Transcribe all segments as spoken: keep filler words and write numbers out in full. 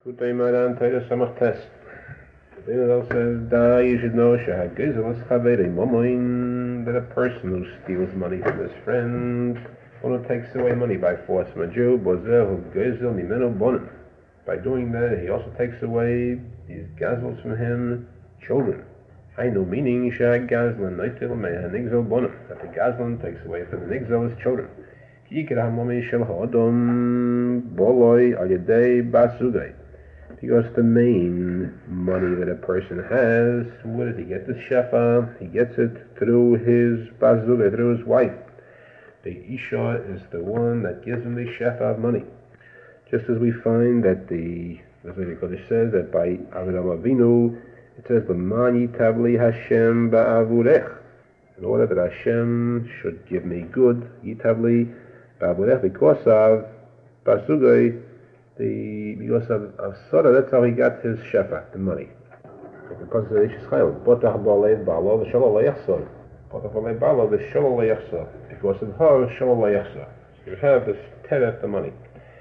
Kutay Maran Taylor Samach Test. The Daniel says, Da, you should know, Shahagizel is Chaveri, Momoin, that a person who steals money from his friend, or who takes away money by force from a Jew, Bozer, who Gezel, Mimeno Bonim. By doing that, he also takes away these gazels from him, children. I know meaning, Shahagazlan, Noitil, Meha, Nigzel Bonim, that the Gazlan takes away from the Nigzel his children. Ki Ikra Hamomi Shel Hodom, Boloi, Al-Yadei, Basugay. Because the main money that a person has, where did he get the shefa? He gets it through his bazula, through his wife. The isha is the one that gives him the shefa of money. Just as we find that the Zohar Kodesh says that by Avraham Avinu, it says B'mani tabli Hashem ba'avurech. In order that Hashem should give me good, yitabli ba'avurech, because of bazugay. The because of, of Sora, that's how he got his shefa, the money. Because of the Ish Chayil, Botach Ba'alei Ba'alo, the Shalom Le'yachsor. Botach Ba'alei Ba'alo, the Shalom Le'yachsor. Because of her, Shalom Le'yachsor. So you have this teref, the money.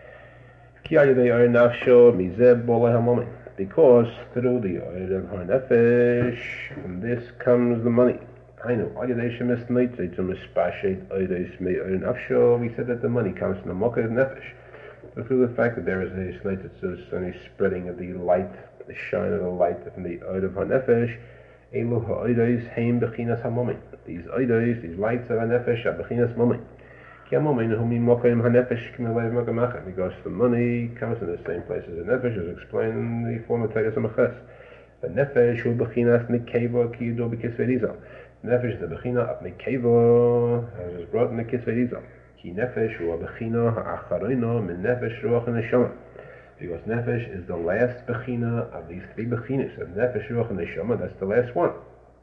Ki Ayadei Oyer Nafsho, Mizeh Bolei HaMomen. Because through the Oyer of her Nefesh, from this comes the money. I know, Ayadei Shemis Neitzei, to Mispashet Oyerei Smei Oyer Nafsho, we said that the money comes from the Mokkah Nefesh. But through the fact that there is a sneitzitzus and a spreading of the light, the shine of the light from the Oid of HaNefesh, Elu ha'oidos heim bechinas ha'momin. These oidos, these lights of HaNefesh are bechinas momin. Ki ha'momin humi mokim HaNefesh k'melev mokamachem. Because the money comes in the same place as the Nefesh, as explained in the form of Titus HaMaches. The Nefesh hu bechinas nekeva ki yidu b'kisvei Rizal. The Nefesh is the bechina of nekeva, as is brought in the Kisvei Rizal. Ki nefesh hu bechina ha'acharino min nefesh ruach and neshama. Because nefesh is the last bechina of these three bechinas. Of nefesh, ruach, and neshama, that's the last one.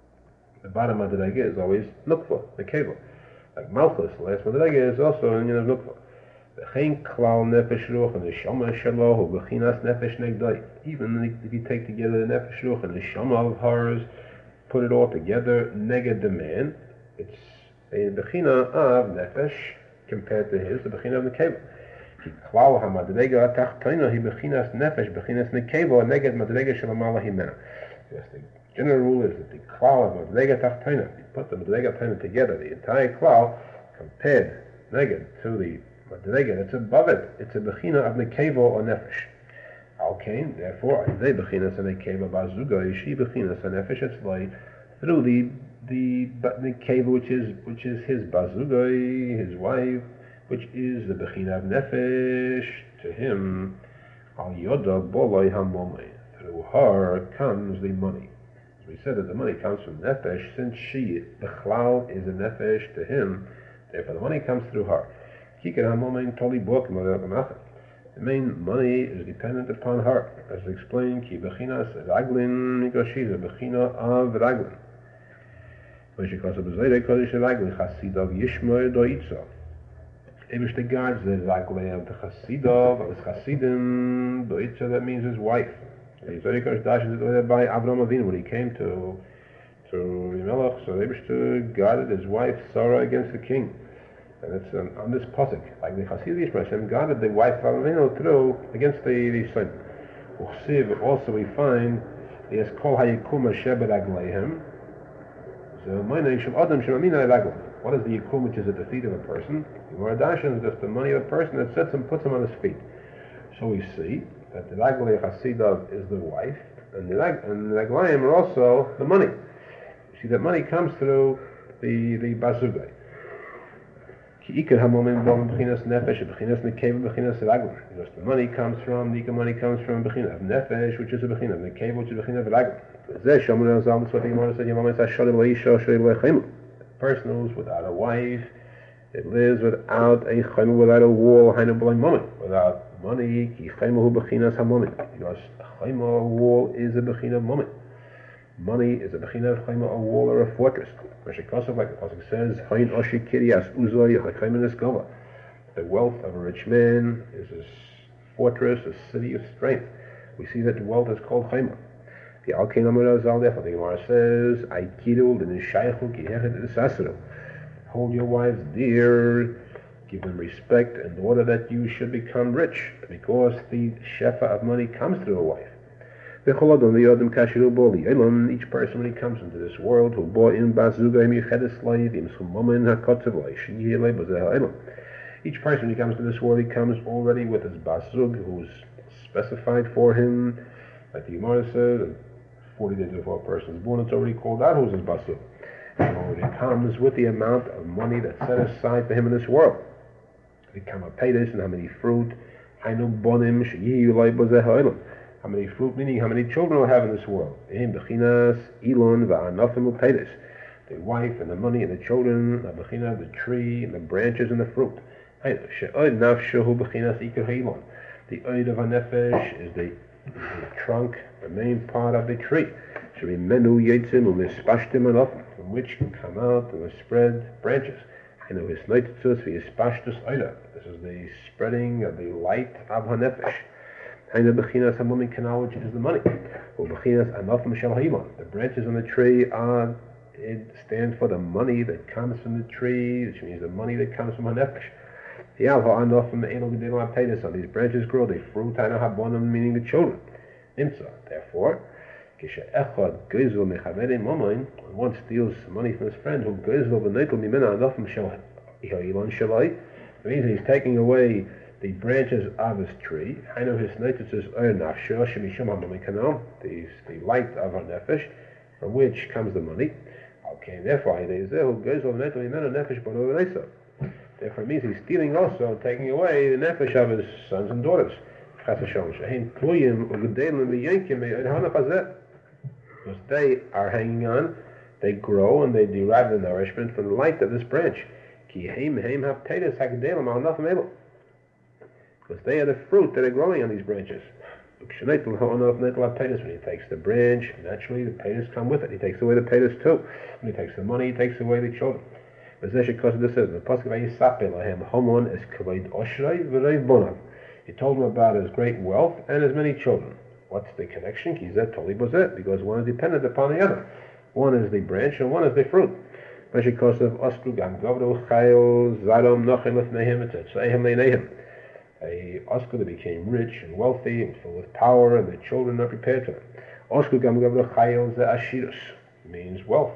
The bottom of the dagger is always nukva, the cable. Like malchus, the last one of the dagger is also in of nukva. V'chein klal nefesh, ruach, and neshama shelo hu bechinas nefesh negdai. Even if you take together the nefesh, ruach, and neshama of hers, put it all together, neged the man, it's a bechina of nefesh, compared to his, the bechina of the cable. Ki klal hamadrega tachtayna hi bechinas nefesh bechinas nekeva neged madrega shalamala himena. Yes, the general rule is that the klal of madrega tachtayna, you put the madrega tachtayna together, the entire klal compared neged to the madrega that's above it, it's a bechina of nekeva or nefesh. Alkain, therefore, they bechinas and nekeva bazuga ishi bechinas and nefesh etzlai through the the nekeva, which is which is his bazugai, his wife, which is the bechina of nefesh to him. Al yoda boloi hamomei. Through her comes the money. As we said that the money comes from nefesh, since she bechlal is a nefesh to him, therefore the money comes through her. Kikar hamomei toli bokim of the main money is dependent upon her, as explained. Ki bechinas raglin, because she's a bechina of raglin. Because of the Zohar Kodesh Raglin, Chasidov Yishmoy Doitzo. Ebish the guards the Raglin of the Chasidov, of his Chasidim, Doitzo, that means his wife. The Zohar Kodesh dashes it by Avraham Avinu when he came to to Yimelech, so Ebish guarded his wife Sarah against the king. And it's um, on this pasuk, like the Chasid Yishmoy, Hashem guarded the wife of Avinu through against the, the son. Also we find, he has Kol HaYikum Asher B'Ragleihem. So, what is the yikum, which is at the feet of a person? The Moradashan is just the money of a person that sets him, puts him on his feet. So we see that the Raglei Chasidov is the wife, and the Raglayim are also the money. You see that money comes through the the bazugay. Because the money comes from, the money comes from bechina of nefesh, which is a bechina of nekeva, which is a bechina of raglim. A person who's without a wife, it lives without a chayim, without a wall, without money, because a chayim, a wall is a bechina of moment. Money is a bechina of chayim, a wall or a fortress. Like the pasuk says, the wealth of a rich man is a fortress, a city of strength. We see that the wealth is called chayim. The Alkein Amar therefore the Gemara says, Aikidul the Nishaychu ki hechet esasru. Hold your wives dear, Give them respect in order that you should become rich, because the shefa of money comes through a wife. Each person when he comes into this world, each person when he comes to this world, he comes already with his basug, who's specified for him. Like the Gemara said, forty days before a person is born, it's already called out who's his basug. So he comes with the amount of money that's set aside for him in this world. Become a paydas and how many fruit, how many fruit, meaning how many children will have in this world. The wife and the money and the children, the tree and the branches and the fruit. The oid of a nefesh is the, the trunk, the main part of the tree, from which can come out and spread branches. This is the spreading of the light of Hanefesh. Which is the money. The branches on the tree are, it stands for the money that comes from the tree, which means the money that comes from Hanefesh. On these branches grow the fruit, meaning the children. Therefore, when one steals money from his friend, who it means he's taking away the branches of his tree. I know his nature is the the light of our nefesh, from which comes the money. Okay, therefore, therefore it means he's stealing also, taking away the nefesh of his sons and daughters. Because they are hanging on, they grow and they derive the nourishment from the light of this branch. Because they are the fruit that are growing on these branches. When he takes the branch, naturally the paytas come with it. He takes away the paytas too. When he takes the money, he takes away the children. He told him about his great wealth and his many children. What's the connection? Because one is dependent upon the other. One is the branch and one is the fruit. A Oscar that became rich and wealthy and full of power, and the children are prepared for them. Oscar means wealth.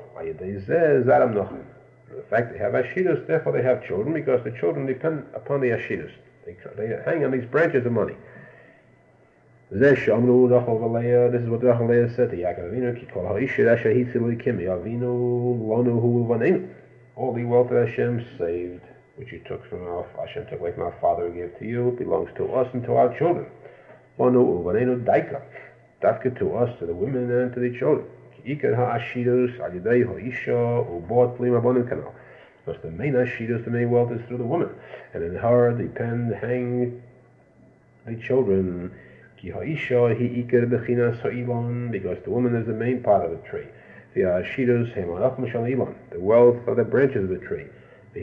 The fact they have ashidus, therefore they have children, because the children depend upon the ashidus. They, they hang on these branches of money. This is what Rachel Leah said to Yaakov Avinu. All the wealth that Hashem saved, which He took from our, Hashem took away from our father and gave to you, belongs to us and to our children. Dafka to us, to the women and to the children. Because the main ashidus, the main wealth is through the woman, and in her depend, hang the children. Because the woman is the main part of the tree. The wealth of the branches of the tree. The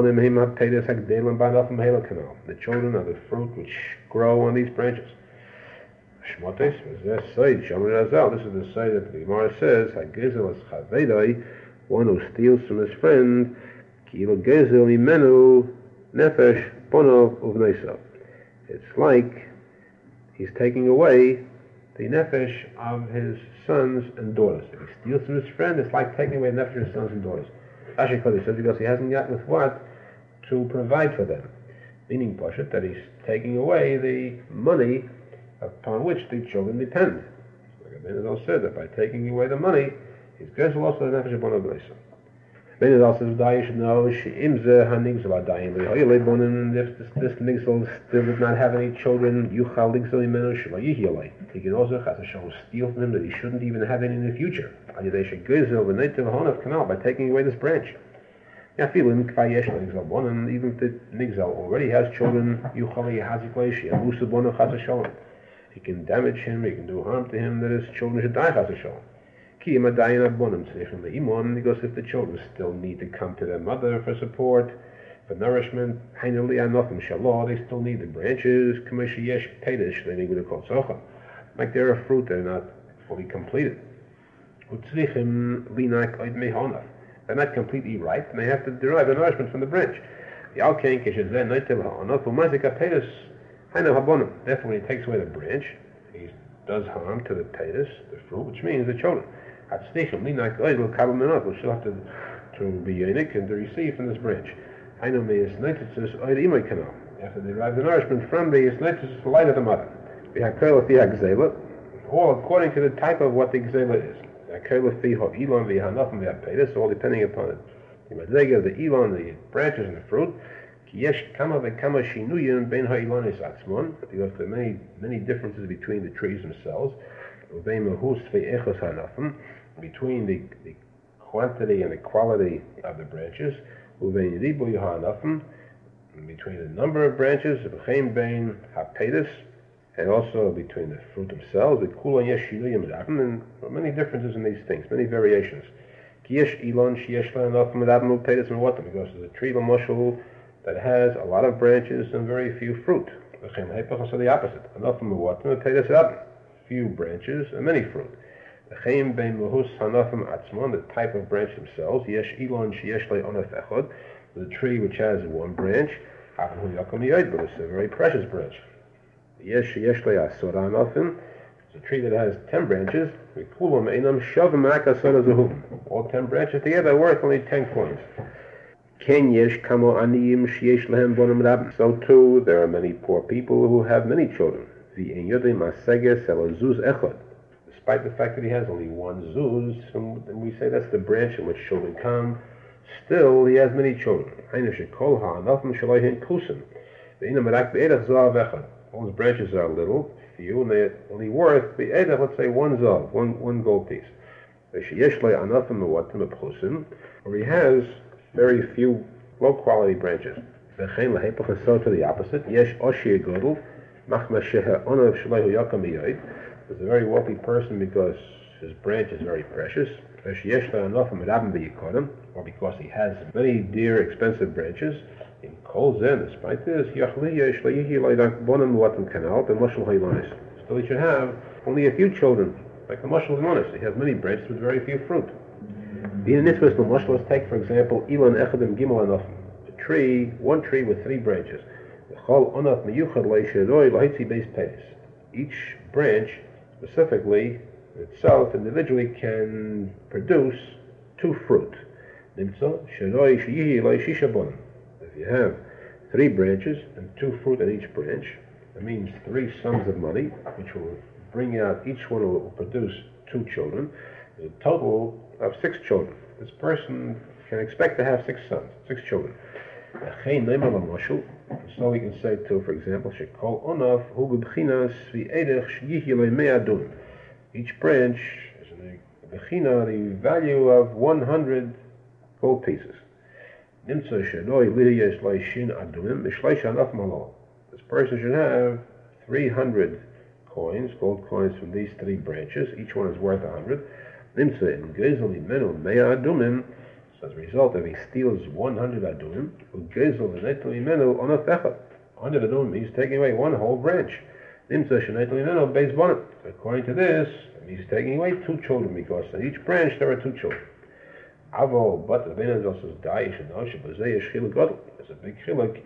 children are the fruit which grow on these branches. This is the side that the Gemara says, one who steals from his friend, it's like he's taking away the nefesh of his sons and daughters. If he steals from his friend, it's like taking away the nefesh of his sons and daughters. Rashi Kodesh says because he hasn't got with what to provide for them. Meaning, Pashat, that he's taking away the money upon which the children depend. Like Abinadal said, that by taking away the money, he's going to lose the nefesh of Bono Bnei. Abinadal says, "Da you should know, she'imze hanigzal adayin le'hoyle bonim." If this nigzal still did not have any children, yuchal nigzal imenu shelo yihyolei. He can also chas v'shalom steal from him that he shouldn't even have any in the future. Adidei she'gezel v'neitiv honav kanal, by taking away this branch. Now, even if the nigzal already has children, he can damage him, he can do harm to him, that his children should die. Because if the children still need to come to their mother for support, for nourishment, they still need the branches, like they're a fruit, they're not fully completed. They're not completely ripe, and they have to derive the nourishment from the branch. Yalkein Kishazen Noitel Ha'anaf, Umazik Apedus, Hainu Habonim. Therefore, when he takes away the branch, he does harm to the pedus, the fruit, which means the children. Hatznichim, Linak Oil, Kabamanot, will still have to, to be unique and to receive from this branch. Hainu Meis Noitis, Oil Imay Kanal. After they derive the nourishment from the Noitis, the light of the mother. The Hakel Fi Hagzela, all according to the type of what the Gzela is. The Hakel Fi Ha'ilon, the Hanafim, the Pedus, all depending upon it. The Mazega, the Elon, the branches and the fruit. Because there are many, many differences between the trees themselves, between the, the quantity and the quality of the branches, between the number of branches, and also between the fruit themselves, and many differences in these things, many variations. Because there's a tree, that has a lot of branches and very few fruit. So the opposite. Few branches and many fruit. The type of branch themselves. The tree which has one branch, but it's a very precious branch. It's a tree that has ten branches. All ten branches together are worth only ten coins. So too, there are many poor people who have many children. Despite the fact that he has only one zuz, and we say that's the branch in which children come, still he has many children. All his branches are little, few, and they're only worth, let's say, one zav, one, one gold piece. Or he has very few low-quality branches. So to the opposite, there's a very wealthy person because his branch is very precious, or because he has many dear, expensive branches. In Kol Zen, despite this, still he should have only a few children, like the Mashal Monis. He has many branches with very few fruit. Let's take, for example, Elon Echadim Gimel Anafim, a tree, one tree with three branches. Each branch, specifically, itself, individually, can produce two fruit. If you have three branches and two fruit in each branch, that means three sums of money, which will bring out, each one will produce two children, a total of six children. This person can expect to have six sons, six children. So we can say too, for example, each branch is in the bechina, the value of one hundred gold pieces. This person should have three hundred coins, gold coins from these three branches. Each one is worth one hundred. So as a result, if he steals one hundred adumim, one hundred adumim means taking away one whole branch. So according to this, he's taking away two children, because in each branch there are two children. But the Bein also says, there's a big chiluk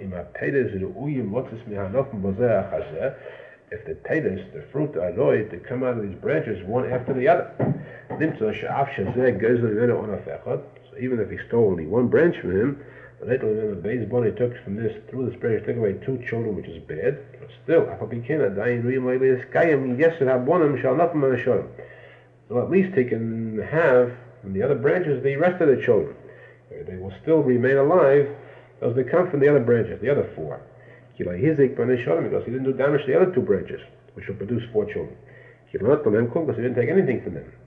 if the pedus, the fruit, are loyed to come out of these branches one after the other. So even if he stole only one branch from him, the base body took from this, through this branch, took away two children, which is bad. But still, so at least he can have from the other branches the rest of the children. They will still remain alive as they come from the other branches, the other four. Because he didn't do damage to the other two branches, which will produce four children. Because he didn't take anything from them.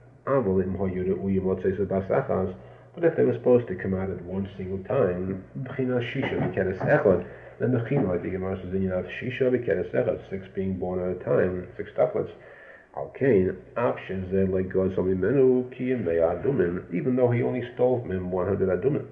But if they were supposed to come out at one single time, then the China, like the Gemara says, shisha, six being born at a time, six tuplets. Even though he only stole from him one hundred adumim.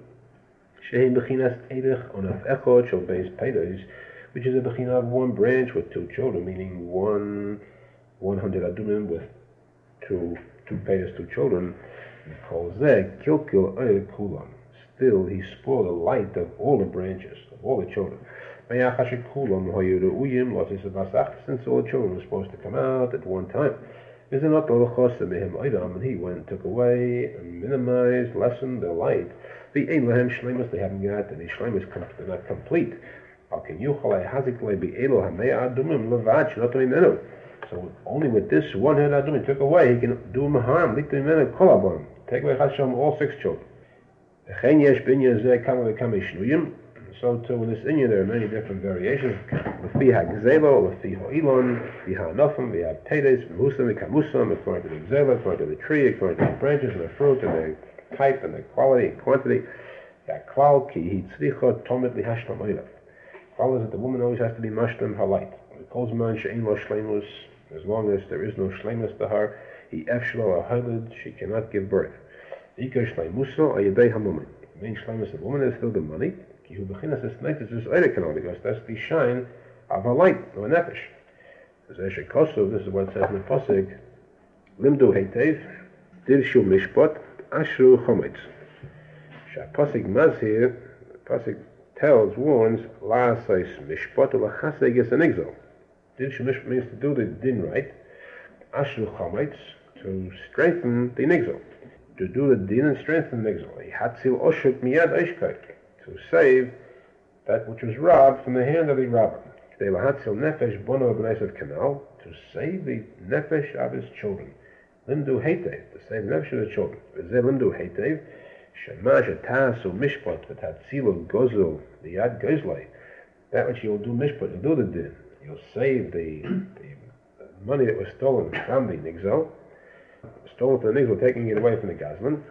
Which is a bechina of one branch with two children, meaning one one hundred adumim with two two payers, two children. Still, he spoiled the light of all the branches. all the children. Since all the children were supposed to come out at one time. And he went and took away and minimized, lessened their light. The Elohim Shlemus, they haven't got any Shlemus, they're not complete. So only with this one head Adum he took away, he can do him harm. Take away Hashem, all six children. So too in this Inyan there are many different variations. Lefi ha'gzelo, lefi ha'ilon, lefi ha'anofim, lefi ha'tedes, v'husam, v'kamusam, according to the gzela, according to the tree, according to the branches and the fruit and the type and the quality and quantity. Klal ki hi tzricha tomet li hashlam oilav. Klal is that the woman always has to be mashlam her light. Calls man she'in lo shleimus, as long as there is no shleimus to her, he efshlo ha'halid, she cannot give birth. Ika shleimuso ayadei ha'mumin. The main shleimus of the woman is still the money. Because that's the shine of her light, of a nefesh. This is what it says in the Pasuk, Limdu heitev, dirshu mishpat, ashru chometz. Pasuk mazhir, Pasuk tells, warns, la'asais mishpat, la'chaseg is an exile. Dirshu mishpat means to do the din right, ashru chometz, to strengthen the nixel, to do the din and strengthen the nixel. Hatzil oshuk miyad oishkai. To save that which was robbed from the hand of the robber. To save the nefesh of his children. Limdu heitev, to save the nefesh of the children. Limdu heitev, shemash atasu mishpat v'tatzilu gozel liyad gozlai. That which you'll do mishpat, you'll do the din. You'll save the, the money that was stolen from the nigzal. Stolen from the nigzal, taking it away from the gazlan.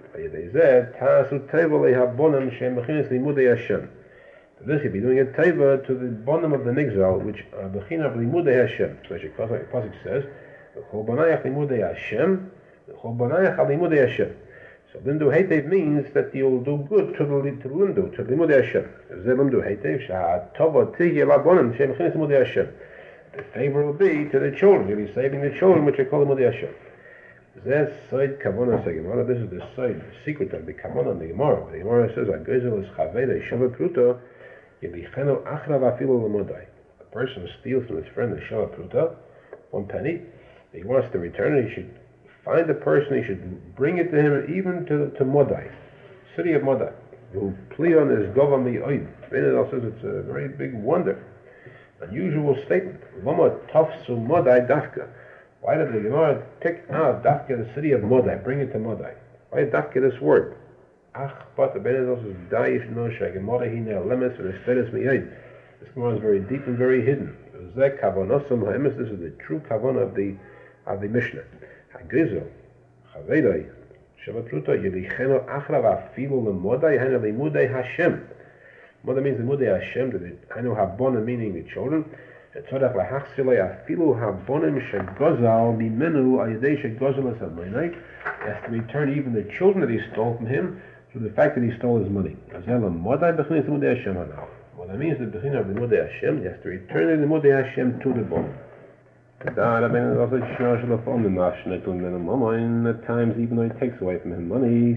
So this you'll be doing a teva to the bottom of the nigzal, which are bechina of limudei Hashem. So the Pasuk says, "V'chol banayach limudei Hashem, v'chol banayach al limudei Hashem." So limdu heitev means that you'll do good to the to limdu to limudei Hashem. Zeh limdu heitev sha'atova tihye labonim shem bechinas limudei Hashem. The favor will be to the children. You'll be saving the children, which are called limudei Hashem. This side kavana Gemara. This is the side the secret of the kavana of the Gemara. The Gemara says, "Agozel is chaveda shava pruta yelichenu achrav afilu lemodai." A person steals from his friend the shava pruta, one penny. He wants to return it. He should find the person. He should bring it to him, even to to Modai, city of Modai. Who plion is govam li'oid. Benedal says it's a very big wonder, unusual statement. Lama tafsu Modai dafka. Why did the Gemara pick out Dafka, the city of Modai, bring it to Modai? Why Dafka this word? Ach, but the Benedal says, Da'ish no shag, Modai hine alemes, and estedes mi'ayin. This Gemara is very deep and very hidden. Zeh kavonosam ha'emes, this is the true kavanah of the of the Mishnah. Hagrizo, chavedai, shavapruta, yelicheno achrav afilu lemodai, hane limudei Hashem. Modai means limudei Hashem, that I know habona meaning the children. It has to return even the children that he stole from him through the fact that he stole his money. What that means the Bechina of the Limudei Hashem, he has to return the Limudei Hashem to the bone. At times, even though he takes away from him money,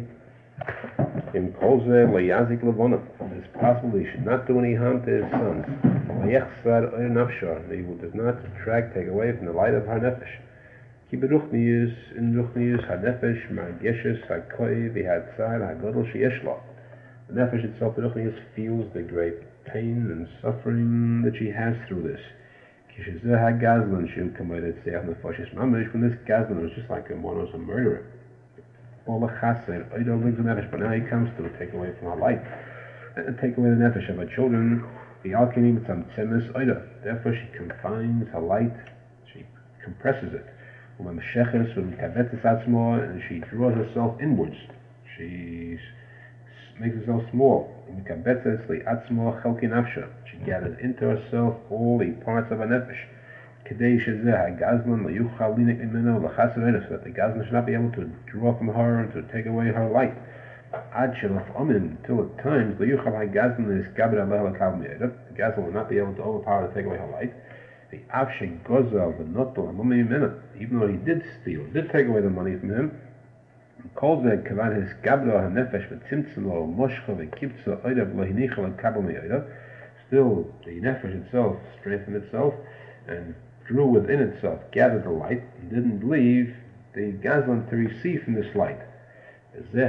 it's possible he should not do any harm to his sons. He does not subtract, take away from the light of her nefesh. Ki beruchnius, in ruchnius, ha nefesh, margeshes, ha koi, v'hatzar, ha godel she'eshla. The nefesh itself, beruchnius, feels the great pain and suffering that she has through this. Kishazeh ha gazlan, she'u kamoidet seach nefoshes mamish, when this gazlan was just like one was a murderer. All the chaser, oidol lives in nefesh, but now he comes to take away from her light and take away the nefesh of her children. Therefore she confines her light, she compresses it. And she draws herself inwards. She makes herself small. She gathers into herself all the parts of her nefesh. So that the gazlan should not be able to draw from her and to take away her light. Until at times the gazlan will not be able to overpower to take away her light. The avshe gozel the notel even though he did steal, did take away the money from him. Calls the kavan his gabla nefesh v'tzimtzum lo moshcha v'kibtza oidav lo hinicha lo kabel me'oidav. until the nefesh itself strengthened itself and drew within itself, gathered the light, and didn't leave the gazlan to receive from this light. This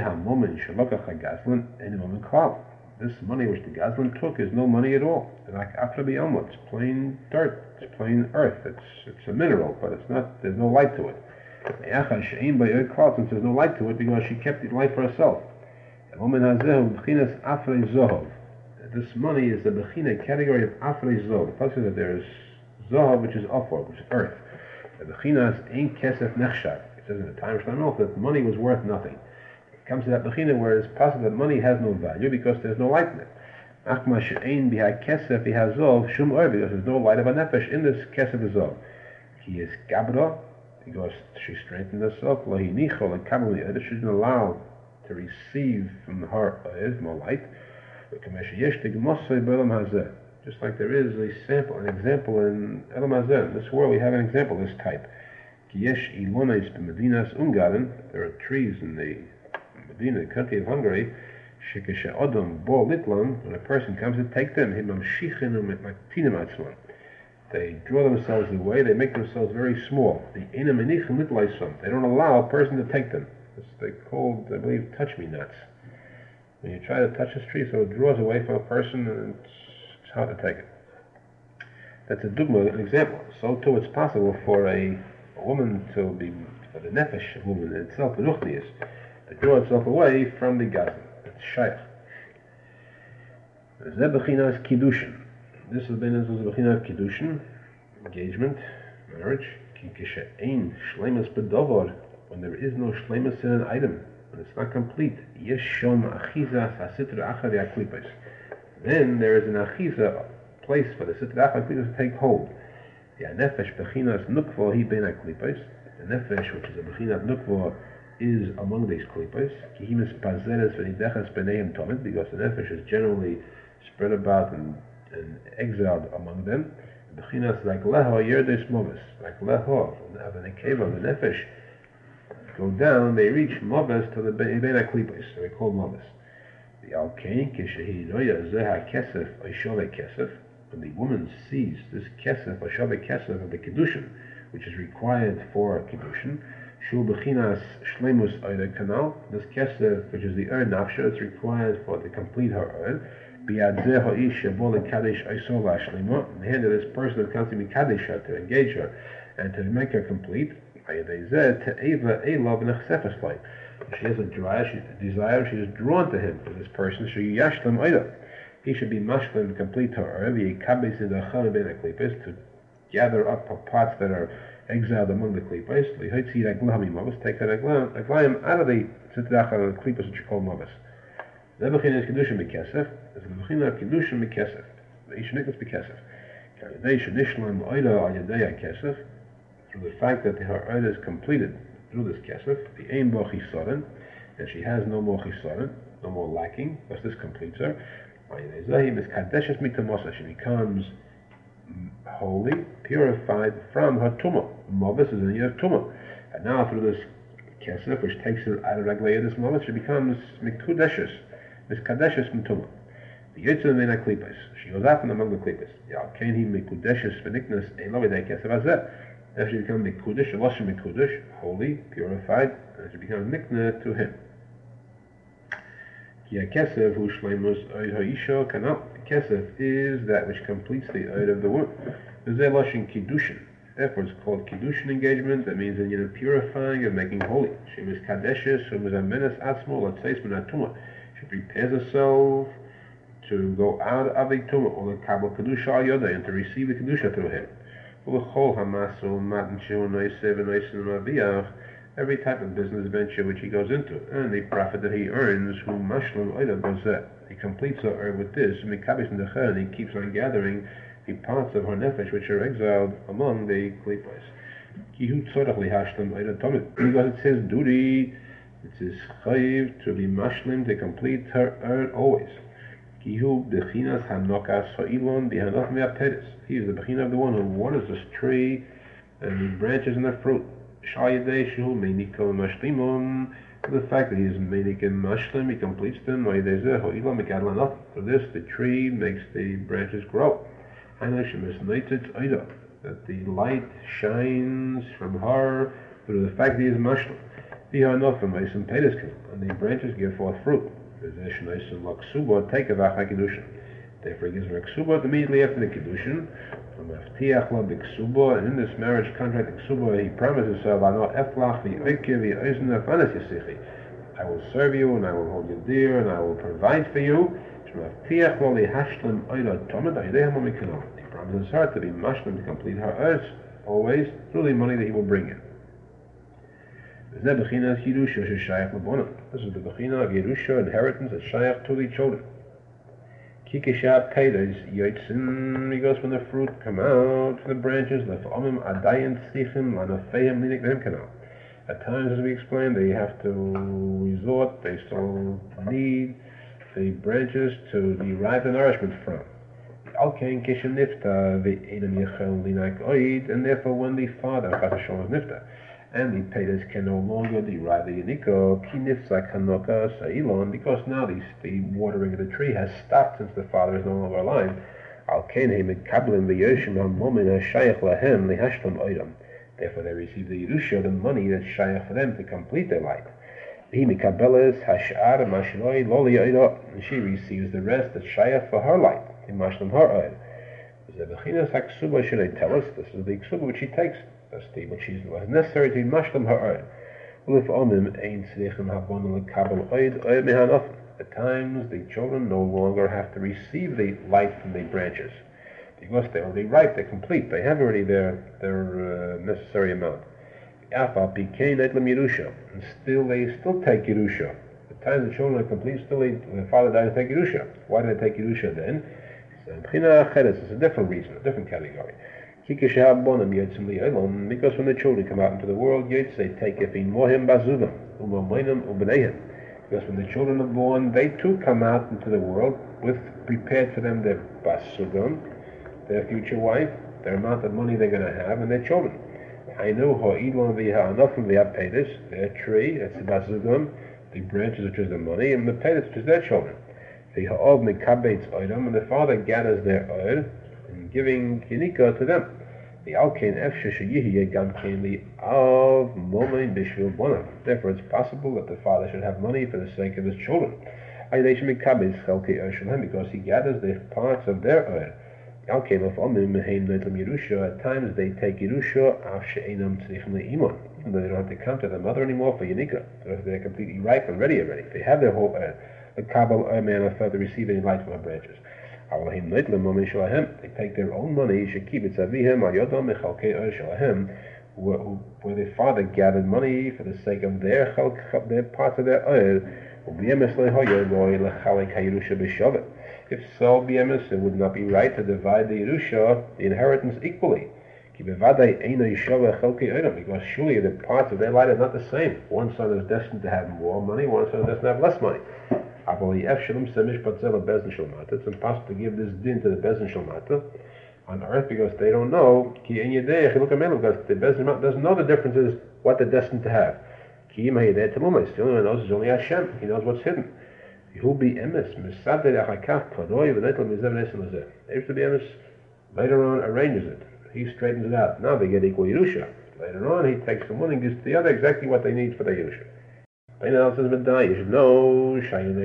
money which the gazlan took is no money at all. It's plain dirt, it's plain earth, it's it's a mineral, but it's not. There's no light to it. Since there's no light to it because she kept the light for herself. This money is the bechina category of afrei zohov. The fact is that there is zohov, which is afar, which is earth. The bechina is ein kesef nechshav. It says in the time of Shlomo that money was worth nothing. It comes to that bechina where it's possible that money has no value because there's no light in it. Achma she'ein b'ha kesef b'ha zohov shum or, because there's no light of a nefesh in this kesef zohov. He is gabra because she strengthened herself. Lo hinicho lekabel mi'od. She didn't allow to receive from her uh, more light. Just like there is a sample, an example in Elam Hazeh. In this world we have an example of this type. There are trees in the Medina, the country of Hungary, when a person comes to take them, they draw themselves away, they make themselves very small. They don't allow a person to take them. They're called, I believe, touch-me-nots. When you try to touch this tree, so it draws away from a person, and it's, it's hard to take it. That's a dugma, an example. So too, it's possible for a, a woman to be, for the nefesh of woman itself, the ruchnius, to draw itself away from the gazan. It's shaykh. Zeh bechinas kiddushin. This has been as a bechina of kiddushin, engagement, marriage. Ki kishe'ein shleimus bedovar. When there is no shleimus in an item, when it's not complete, then there is an achiza, place for the sitra achiza to take hold. The nefesh bechinas nukva hi ben aklipos. The nefesh, which is a bechina of nukva, is among these klipos. Kihimis pazeres v'nidechas b'neim tomit, because the nefesh is generally spread about and, and exiled among them. Bechinas like leho yerdes movis, like leho of the nekeva, the nefesh go down, they reach Mavis to the Ben Aklipos, so they call Mavis. The Alkain, Kishahi Noya Zeha Kesef, Oishove Kesef, when the woman sees this Kesef, Oishove Kesef of the Kiddushin, which is required for Kiddushin, Shul Bechinas Shlemus Oida Kanal, this Kesef, which is the Ur Nafsha, it's required for to complete her Ur, Biad Zeho Ish Yabol Kaddish Oisola Shlema, in the hand of this person that comes to be Kaddish her, to engage her, and to make her complete. She has a desire, she, desire, she is drawn to him, to this person. He should be mashlim to complete her, to gather up parts that are exiled among the klipos. Take the aglayim out of the sitrach of the klipos, which are called mavis. The bechin is kedushin b'kesef. Is the bechin of kedushin b'kesef. The ishnikos b'kesef. Kalidei shenishlam oida al yadei kesef. Through the fact that her earth is completed through this kesef, the aim bo chisaron, and she has no more chisaron, no more lacking, thus this completes her. She becomes holy, purified from her tumah. Mavis is in the year of tumah. And now through this kesef, which takes her out of Raglaya, this mavis, she becomes mikudeshes, miskadeshes from tumah. The yitzur min ha-klipos. She goes out from among the klipos. Yalkein hi mikudeshes v'niknas ein lo v'dei kesef hazeh. As she becomes mikudesh, lashon mikudesh, holy, purified, and she becomes mikna to him. Ki ha-kesef hu shleimus oid ha-isha kanal. Kesef is that which completes the oid of the woman. V'zeh lashon kiddushin. Therefore, it's called kiddushin engagement. That means that you're purifying and making holy. She is kadeshes, who is a menace atzmo, let's say, tumah. She prepares herself to go out of the tumah, or the kabel kedusha al yoda, and to receive the kedusha through him. Every type of business venture which he goes into, and the profit that he earns, he completes her with this, and he keeps on gathering the parts of her nefesh which are exiled among the klipos. Because it's his duty, it's his chayiv to be mashlim, to complete her earn always. He is the bechina of the one who waters this tree and the branches and the fruit. The fact that he is menik and mashlim, he completes them. For this, the tree makes the branches grow. That the light shines from her through the fact that he is mashlim. And the branches give forth fruit. Therefore, he gives her a ksuba immediately after the kiddushin. And in this marriage contract, ksuba, he promises her, I will serve you, and I will hold you dear, and I will provide for you. He promises her to be mashlim, to complete her earth, always through the money that he will bring in. This is the bechina of Yerusha, inheritance that's shayach to the children. Kikishab Kaidas Yoitzin, because when the fruit come out from the branches, Lefamim Adayan Sichim Lanafeim Linik them canal. At times, as we explained, they have to resort, they still need the branches to derive the nourishment from. Alkain Kishem Nifta, the Edom Yechel Linak Oid, and therefore when the father, Chasashon is Nifta, and the Pedas can no longer derive the Yaniko, Kinifsa Kanoka Sailon, because now the, the watering of the tree has stopped since the father is no longer alive. Therefore they receive the Yerusha, the money that's shayach for them to complete their life. And she receives the rest that's shayach for her life. This is the ksuba which she takes. That's the what she's was necessary to mashlam her own. At times the children no longer have to receive the light from the branches because they're already ripe, they're complete, they have already their their uh, necessary amount. And still they still take Yerusha. At times the children are complete, still they, the father dies to take Yerusha. Why do they take Yerusha then? It's a different reason, a different category. Because when the children come out into the world, they take it in mohim bazugam, because when the children are born, they too come out into the world with prepared for them their basugam, their future wife, their amount of money they're going to have, and their children. I know their tree, that's the basugam, the branches which is the money, and the pedis which is their children. The ha'ov mekabetz oidam, and the father gathers their oid and giving kinika to them. The alkain efshe sheyihiye gam kain li av momein bishvil bonav. Therefore, it's possible that the father should have money for the sake of his children. Because he gathers the parts of their oil. At times they take Yerusha, even though they don't have to come to the mother anymore for Yanika. So if they're completely ripe and ready already, they have their whole oil. The Kabbalah oil man are to receive any light from the branches. They take their own money, where the father gathered money for the sake of their, their parts of their oil. If so, it would not be right to divide the Yerusha, the inheritance, equally. Because surely the parts of their light are not the same. One son is destined to have more money, one son is destined to have less money. It's impossible to give this din to the Bezdin Shalmata on earth because they don't know, because the Bezdin Shalmata doesn't know the differences, what they're destined to have. The only one who knows is only Hashem. He knows what's hidden. Later on arranges it. He straightens it out. Now they get equal Yerusha. Later on he takes from one and gives to the other exactly what they need for the Yerusha. You should know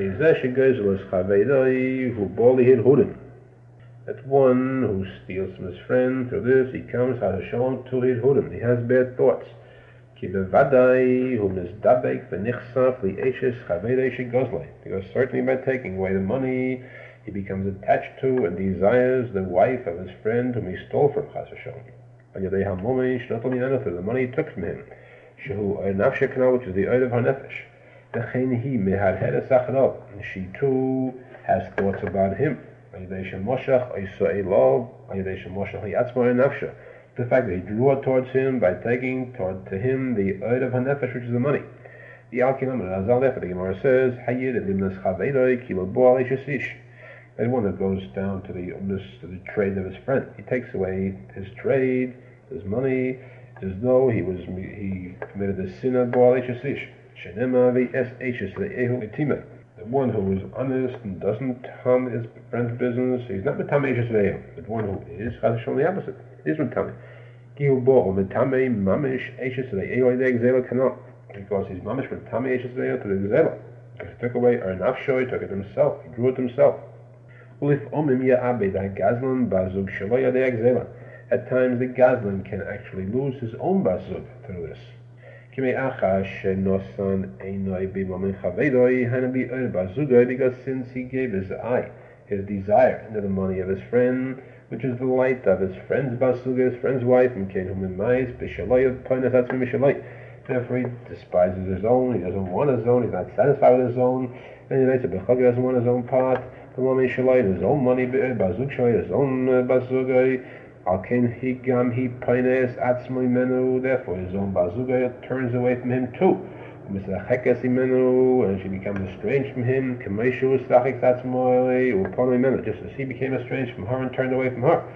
that one who steals from his friend, through this he comes to his hudim. He has bad thoughts. Because certainly by taking away the money, he becomes attached to and desires the wife of his friend whom he stole from. The money he took from him. Which is the oid of her nefesh. And she too has thoughts about him. The fact that he drew her towards him by taking toward to him the oid of her nefesh, which is the money. The Gemara says, that one that goes down to the umnus, to the trade of his friend. He takes away his trade, his money, as though he was he committed the sin of Boal Shasish. The one who is honest and doesn't harm his friend's business, he's not Matame Eishes Ve'ehu. But one who is, Chas V'Shalom, the opposite. He is Matame. Because he's mamish with Tami Eishes Ve'ehu to the Gzela. Because he took away our nafsho, he took it himself, he drew it himself. At times the Gazlan can actually lose his own bazug through this. Because since he gave his eye, his desire, into the money of his friend, which is the light of his friend's basuga, his friend's wife, therefore he despises his own, he doesn't want his own, he's not satisfied with his own, and he doesn't want his own part, the money his own money, bazug his own basuga. Therefore his own bazuga turns away from him too. And she becomes estranged from him, just as he became estranged from her and turned away from her.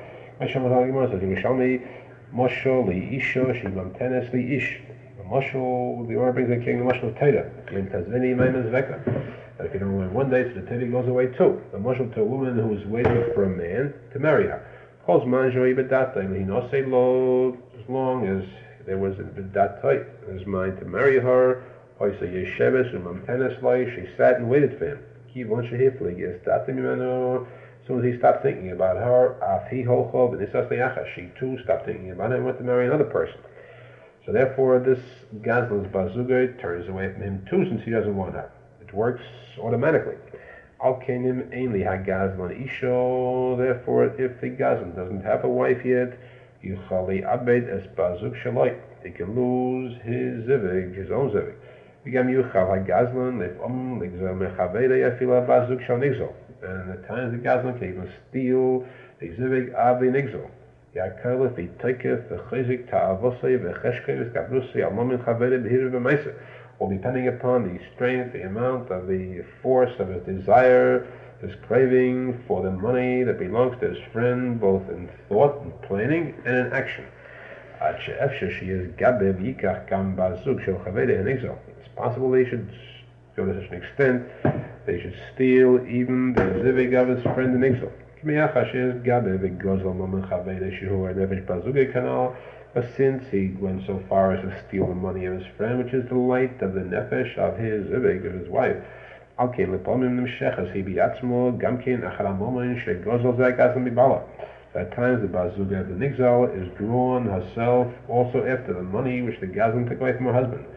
The Or brings the king the mashal of Teda. That if you don't learn one day, so the Teda goes away too. The mashal to a woman who is waiting for a man to marry her. Calls manjoi bedata, and he not say lo, as long as there was a bedata in his mind to marry her. Oisa yesheves umamtenes lay, she sat and waited for him. Ki von shehifli yes datim yimenu. As soon as he stopped thinking about her, af he holchov and isas leyacha, she too stopped thinking about him and went to marry another person. So therefore, this Gazlan's bazuga turns away from him too, since he doesn't want her. It works automatically. Al kenim ainli hagazlan isho. Therefore, if the Gazlan doesn't have a wife yet, yuchali abed es bazug shalai. He can lose his zivig, his own zivig. Begam yuchal hagazlan lef om ligzel mechaveda yafila bazug shal nigzel. And at times the Gazlan can even steal the zivig of the nigzel. Yakalef itekef v'chizik ta'avosei v'cheshkei v'skabrusi al momin chaveda b'hiru b'meisa. Well, depending upon the strength, the amount of the force of his desire, his craving for the money that belongs to his friend, both in thought and planning and in action. It's possible they should go to such an extent they should steal even the zivig of his friend in exile. But since he went so far as to steal the money of his friend, which is the light of the nefesh of his ibig, of his wife, at times the bazuga of the nigzal is drawn herself also after the money which the Gazlan took away from her husband.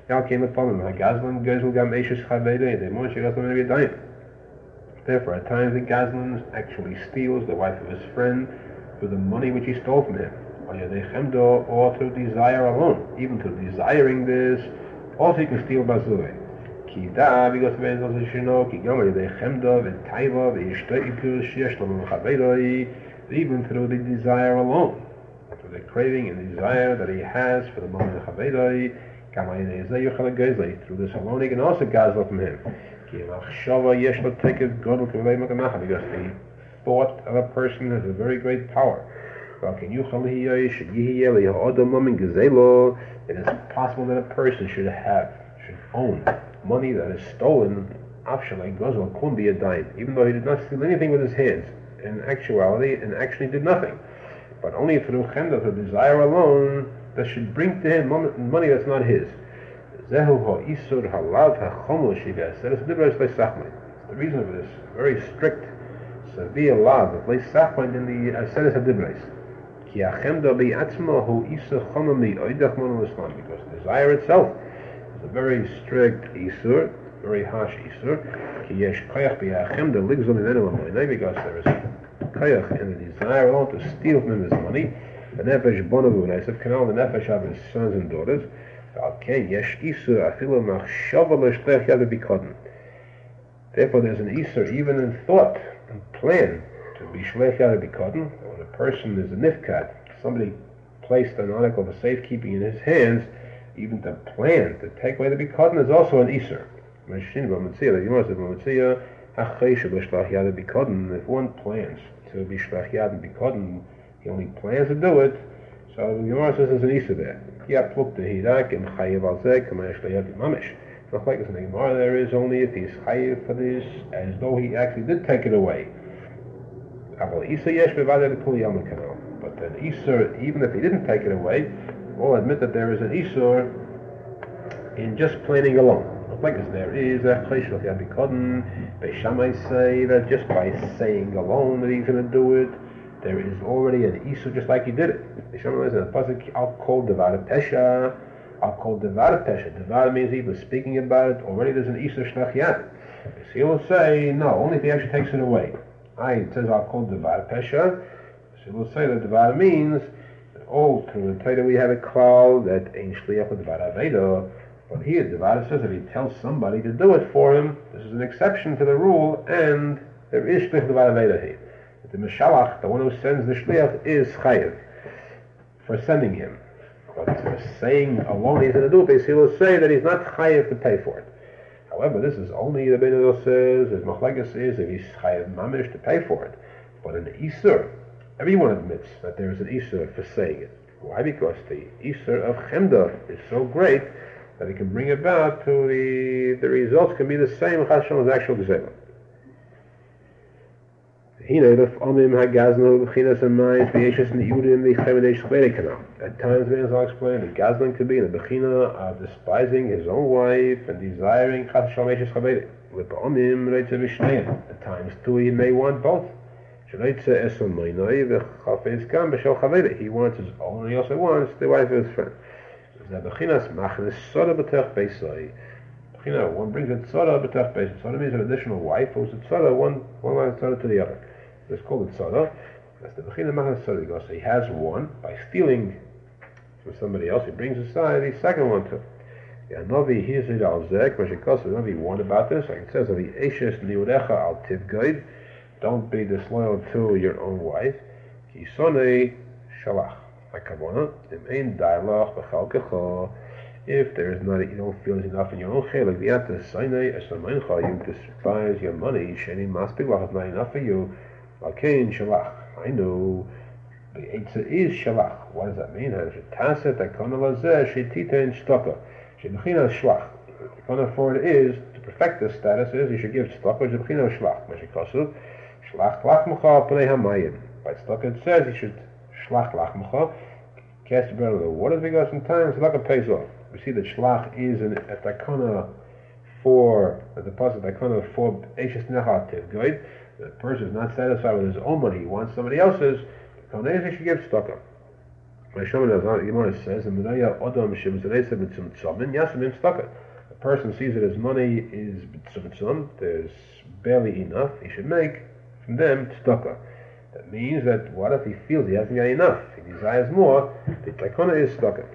Therefore, at times the Gazlan actually steals the wife of his friend for the money which he stole from him. Or through desire alone. Even through desiring this, also he can steal bazuga. Kida, because when does she know? Kigama de chemda v'taiva v'ishteikus sheyeshlam v'chaveiroi. Even through the desire alone, through the craving and desire that he has for the moment of chaveiroi, kama yedei yuchal gazli. Through this alone, he can also gazla from him. Ki machshava yesh lo tekes godel k'vei makamacha. Because the thought of a person has a very great power. It is possible that a person should have, should own money that is stolen, afshalai gozel, couldn't be a dime, even though he did not steal anything with his hands. In actuality, and actually did nothing. But only through chemda, through desire alone, that should bring to him money that's not his. The reason for this very strict, severe law that plays sachman in the Aseres HaDibros. Because desire itself is a very strict isur, very harsh isur. Because there is koyach in the desire alone to steal from him his money. The nefesh bonavu neisef canal the nefesh of his sons and daughters. Therefore, there's an isur even in thought and plan to be shleich yad bikoden. When a person is a nifkat, somebody placed an article of safekeeping in his hands, even to plan to take away the bikoden is also an isur. If one plans to be shlach yad and bikoden, he only plans to do it, so the Gemara says there's an isur there. If like in the Gemara there is only if he's chayiv for this, as though he actually did take it away. But an Isur, even if he didn't take it away, we'll admit that there is an Isur in just planning alone. Like as there is a Cheshach Yabikodin, Beis Shammai say that just by saying alone that he's going to do it, there is already an Isur just like he did it. Beis Shammai says in the pasuk, I'll call Devar Pesha, I'll call Devar Pesha. Devar means he was speaking about it, already there's an Isur Shlach Yad. So he will say, no, only if he actually takes it away. I, it says I'll call Devar Pesha, so he will say that Devar means, that, oh, through the Torah we have a cloud that ain't Shliach with Devar Aveda. But here, the Vada says if he tells somebody to do it for him, this is an exception to the rule, and there is Shliach Devar Aveda here. The Meshalach, the one who sends the Shliach, is Chayiv for sending him. But for saying alone he's going to do it, he will say that he's not Chayiv to pay for it. However, this is only the Bein says, as Machlekes is, if he's Chayiv Mamish to pay for it. But in the Isur, everyone admits that there is an Isur for saying it. Why? Because the Isur of Chemda is so great that it can bring about to the the results can be the same as Hashem's actual Gezeilah. At times, I'll explain, the Gazlan could be in the Bechina of despising his own wife and desiring Hashem Eshes Chavere. At times, too, he may want both. He wants his own, and he also wants the wife of his friend. One brings a tzara b'tach beis. Tzara means an additional wife who's a tzara, one one line tzara to the other. It's called a tzara. That's the bechina machnas tzara. Because he has one by stealing from somebody else. He brings aside the second one too. Yeah, Navi hears it al zek. Mashikos Navi warned about this. Like it says, "Avi eshes liurecha al tivgoid." Don't be disloyal to your own wife. Kisonei shalach. If there is not, you don't feel enough in your own chelik, you despise your money, sheni maspik lach is not enough for you. Alkein shalach. I know the eitzah is shalach. What does that mean? Taset akona lazeh shetita in shtaka. Shebechina shlach. The akona for it is to perfect this status is you should give shtaka. Shebechina shlach. Meshikosu shlach lachmucha pnei hamayim. By shtaka it says you should shlach lachmucha. Cast your bread over the waters because sometimes like a pays off. We see that shlach is an takana for the deposit takana for eishes nechativ. Good. The person is not satisfied with his own money; he wants somebody else's. The konesh should give tzedakah. My Shlomo Gemara says, "The medaya odom shemzereisa b'tzumtzum yasamim tzedakah." The person sees that his money is b'tzumtzum. There's barely enough. He should make from them tzedakah. That means that what if he feels he hasn't got enough? If he desires more, the takana is tzedakah.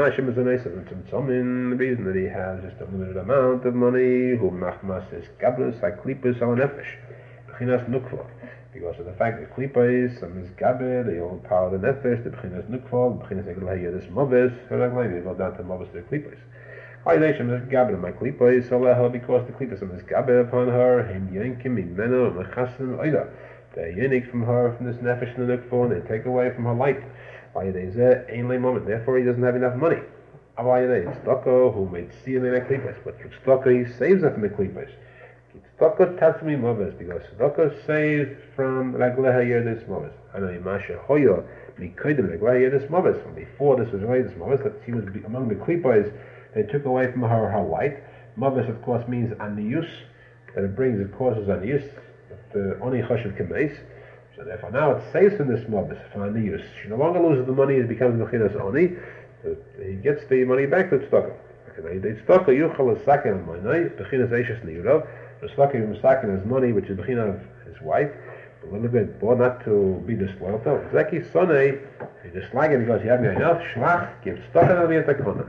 The reason that he has just a limited amount of money, who machmas is gablus, like klipus al nefesh, bechinas nukva. Because of the fact that klipa is some is gabel, they overpower the nefesh, the bechinas nukva, the bechinas eglahiya this moves, so like they go down to moves to klipas. Why they should is gabel my klipa is so because the klipa is gabel upon her, him yankim imena mechasim oida. They yank from her from this nefesh and the nukva, and they take away from her light. Therefore, he doesn't have enough money. Tzedakah, who made see in the klipas, but for tzedakah he saves them from the klipas. Tzedakah tatzmi moves because tzedakah saves from ragleha yerdis moves. I know Masha Hoya mikodim ragleha yerdis moves. From before this was yerdis moves, that she was among the klipas, they took away from her her light. Moves, of course, means anius, that it brings, it causes anius. The oni chashav kemeis. So therefore now it saves from this mob, from the use. She no longer loses the money, it becomes mechinas oni. He gets the money back to tzedakah. The tzedakah yuchal is sakin on my bechinas eishes niyurav. The tzedakah is sakin his money, which is bechin of his wife. A little bit, but not to be disloyal to. Zeki sonei, he dislike it because you haven't got enough. Shlach, give tzedakah on the takana.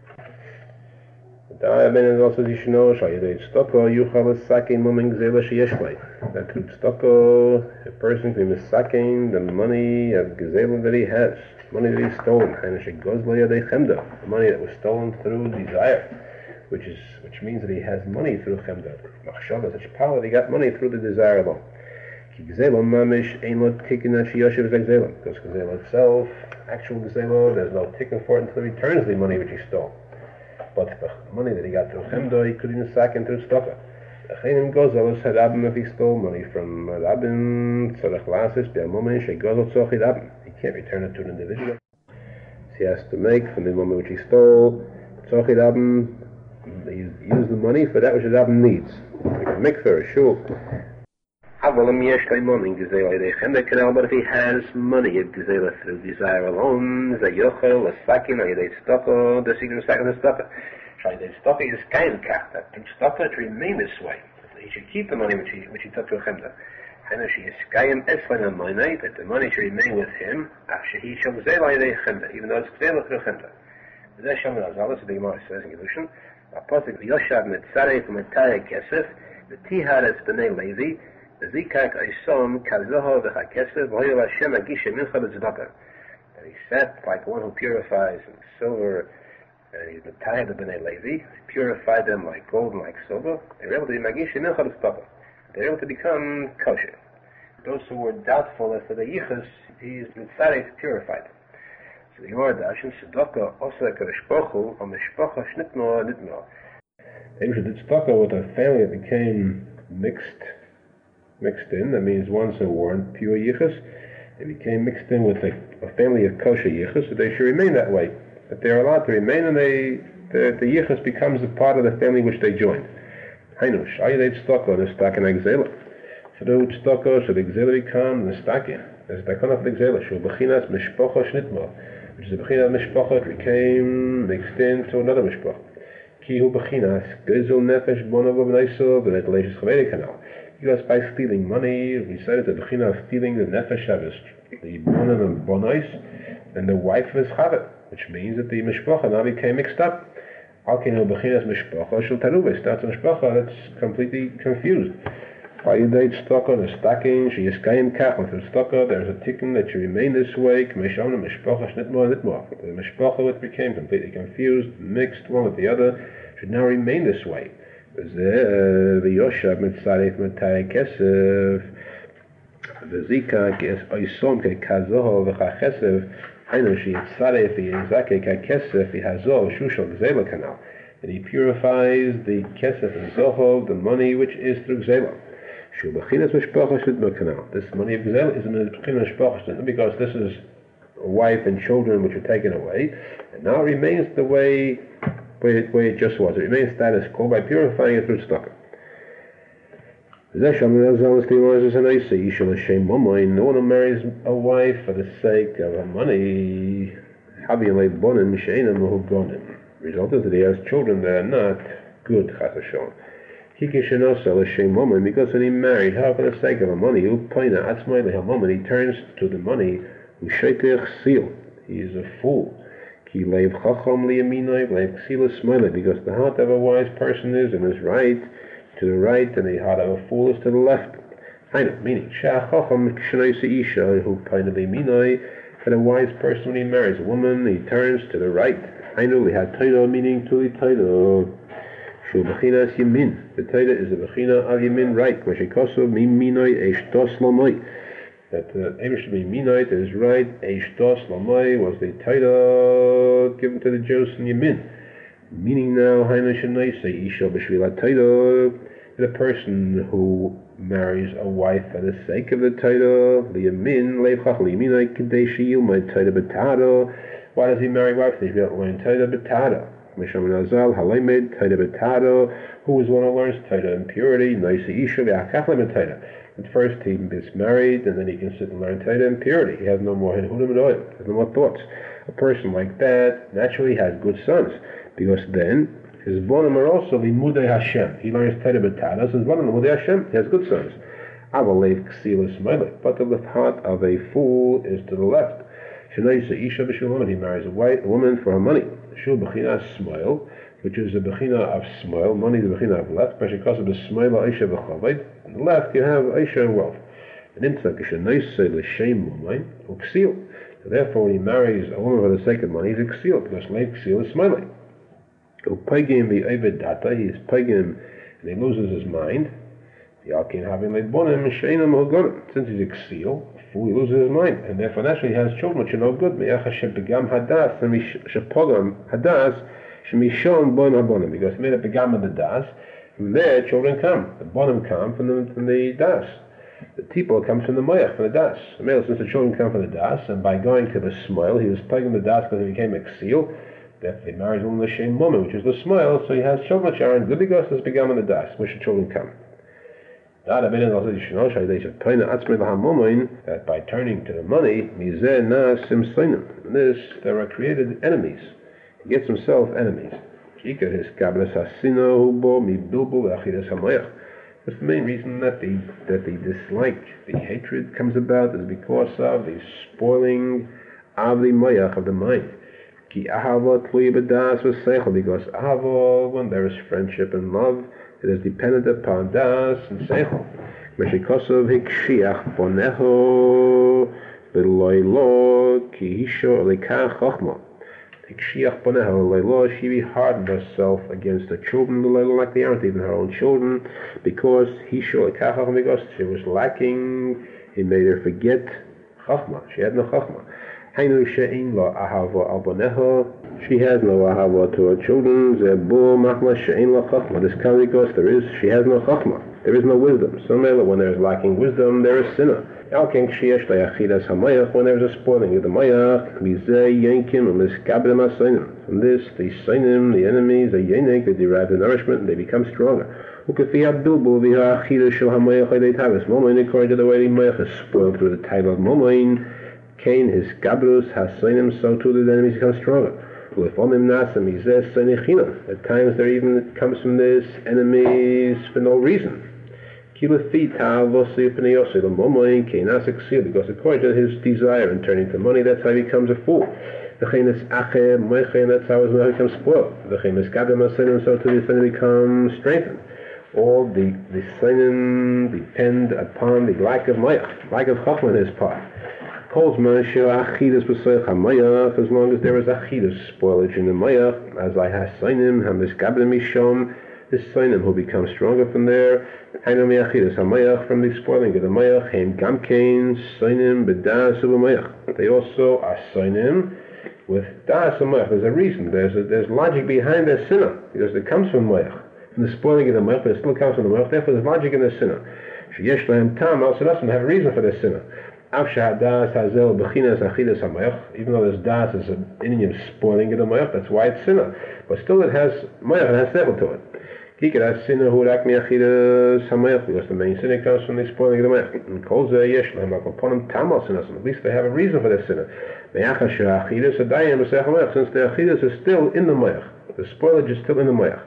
That through tzedakah, a person can be saking the money of gezeilah that he has, money that he's stolen, and the money that was stolen through desire, which is which means that he has money through chemda. Machshava, such power that he got money through the desire alone. Because gezeilah itself, actual gezeilah, there's no ticket for it until he returns the money which he stole. But the money that he got through Chemda, he couldn't even sack into tzedakah. The Chayim Gozal is Rabim if he stole money from Rabim, Tzorech Lasis, Be'amomen, Shegozal Tzochi Rabim. He can't return it to an individual. So he has to make from the moment which he stole, Tzochi Rabim, he used the money for that which the Rabim needs. Like a mikveh, a shul. But if he has money, if Gezela through desire alone, the Yochel, the Sakin, or Yedei Tzedakah, the Sign of Sakin, the Tzedakah. Yedei Tzedakah is Kain Kach, that through Tzedakah to remain this way. He should keep the money which he, which he took to a Chemda. And she is Kain Eslan on my night, that the money should remain with him, after he shall Gezela Yedei Chemda, even though it's Gezela through Chemda. The Shem Razal, the Gemara says in Gedushin, Apostle Yoshav Mitzarei from Mataya Kesef, the Tihares B'nei Levi, the Zikak Aisom Kazoho v'Chakesef v'Hoyel Hashem Agisha Mincha B'Tzedakah. And he sat like one who purifies in silver, and he's the Tayah of B'nai Levi. He purified them like gold and like silver. They were able to be Magisha Mincha B'Tzedakah. They were able to become kosher. Those who were doubtful as to the Yichus, he's Mitzarei purified them. So the Gemara Dashin Tzedakah Osek Rishpochu or Mishpocha Shnitmo Nitmo. They did tzedakah with a family that became mixed. Mixed in, that means ones who weren't pure yichus, they became mixed in with a, a family of kosher yichus, so they should remain that way. But they're allowed to remain, and they the, the yichus becomes a part of the family which they joined. Hainu, shayidei tzedakah, the stakin agzela. So the tzedakah, so the gzela become the stakin. There's the takon of the gzela, shul bechinas mishpocha shnitma, which is the bechina of mishpocha, it became mixed into another mishpocha. Ki hu bechinas, gezel nefesh bonav b'naiso, v'net leishis chaveri kanal. Because by stealing money, we said it's a bechina of stealing the nefesh of his, the bonim and bonais, and the wife of his chavet, which means that the mishpacha now became mixed up. Alkinu bechinas mishpacha shel taruve, starts a mishpacha that's completely confused. By yedei tzedakah, the stacking, she is kaim kach, with the tzedakah, there's a tikkun that you remain this way, k'meshona mishpacha shnitmo nitmo. The mishpacha which became completely confused, mixed one with the other, should now remain this way. ויושב מצטרף מתי כסף וזיקה כאיסום ככזוהו וככסף היינו שיצטרף ויזכה ככסף יהזו שושו גזלה כנ"ל. And he purifies the kesef and zohov, the money which is through gzela. Shu b'chinas mishpacha shidma kanal. This money of gzela is in the b'chinas mishpacha shidma because this is a wife and children which are taken away, and now it remains the way Where it, where it just was. It remains status quo by purifying it through tzedakah. No one who marries a wife for the sake of her money, result is that he has children that are not good, because when he married her for the sake of her money, he turns to the money, he is a fool. Because the heart of a wise person is in his right, to the right, and the heart of a fool is to the left. Meaning, that a wise person, when he marries a woman, he turns to the right. Meaning to the Taida. The Taida is the Bechina of Yamin, right. That the Eibishter Minayit is right. Eishtos Lamai was the title given to the Jews in Yemin. Meaning now, Hainu Shanaisa Isha B'Shvila Taida, the person who marries a wife for the sake of the title, Liyamin, Leivchach Liyaminai Kadeshi Yilmai Taida B'Tada. Why does he marry a wife? They don't learn Taida B'Tada. Mishaman Azal, Halaymed, Taida B'Tada, who is one who learns Taida in purity, Naisa Isha V'Achach Taida. At first he is married, and then he can sit and learn Taida in purity. He has no more Hinhudim Adoyim, he has no more thoughts. A person like that naturally has good sons, because then his bonim are also Limudei Hashem. He learns Taida B'Tada, so his bonim Limudei Hashem, he has good sons. Avalev Ksilas Melech, but the heart of a fool is to the left. Shanaisa Isha B'Shulam, he marries a white woman for her money. Shul B'China Smoil, which is the Bechina of Smoil, money is the Bechina of left, especially because of the Smoil Aisha V'Chaved. On the left you have Aisha and wealth. And in Tzak, Shanaisa L'Shem Mumain, Uksil. So therefore when he marries a woman for the sake of money, he's Uksil, because Lev Ksil is Smoiling. Upagim the Eved Data, he is Pagim, and he loses his mind. Yakin having Lev Bonim, Sheinam Hogonim. Since he's Uksil, fool, he loses his mind, and therefore naturally he has children which are no good. Me'ach Hashem Begam Hadas, and Shapogam Hadas, Shemishon bon abonim, because he made a begam of the das. From there, children come. The bonim come from the from the das. The tipol comes from the moyach, from the das. The male, since the children come from the das, and by going to the smile, he was taking the das because he became exil. That they married one l'shem woman, which is the smile. So he has children which are in good because there's begam of the das, which the children come. That by turning to the money, this there are created enemies. He gets himself enemies. That's the main reason that the that the dislike, the hatred comes about is because of the spoiling of the mayach of the mind. Because ahava, when there is friendship and love, it is dependent upon das and seichel. Meshikosov hikshiach boneho v'loylo ki hisho lekach chochma. Hikshiach boneho loylo, she hardened herself against the children like they aren't even her own children, because hisho lekach chochma, because she was lacking. He made her forget chochma. She had no chochma. Hainu she'in lo ahava al boneho. She has no ahava to her children. Zebu machma she'in lo chachma. This comes because there is, she has no chachma. There is no wisdom. So when there is lacking wisdom, there is sinner. When there is a spoiling of the mayach, from this, the sainim, the enemies, the yenik, they derive the nourishment and they become stronger. According to the way the mayach is spoiled through the title of momoin, Cain, his gabrus, hasainim, so too the enemies become stronger. At times there even comes from this enemies for no reason. Because according to his desire in turning to money, that's how he becomes a fool. That's how his money becomes spoiled. So too the enemy becomes strengthened. All the the sinim depend upon the lack of mayach, lack of chachma on his part. As long as there is achidus, spoilage in the mayach, as I have sainim, hamiskabel mishom, this sainim who becomes stronger from there, hainu me'achidus hamayach, from the spoiling of the mayach, heim gamkein sainim b'das u'mayach. They also are sainim with das u'mayach. There's a reason, there's a, there's logic behind their sinner, because it comes from mayach, from the spoiling of the mayach, but it still comes from the mayach. Therefore, there's logic in their sinner. Sheyesh lahem tam, also doesn't have a reason for their sinner. Even though this das is an Indian spoiling of the mayach, that's why it's sinner. But still it has mayach, it has seichel to it. Because the main sinner comes from the spoiling of the mayach. At least they have a reason for their sinner. Since the achidus is still in the mayach, the spoilage is still in the mayach.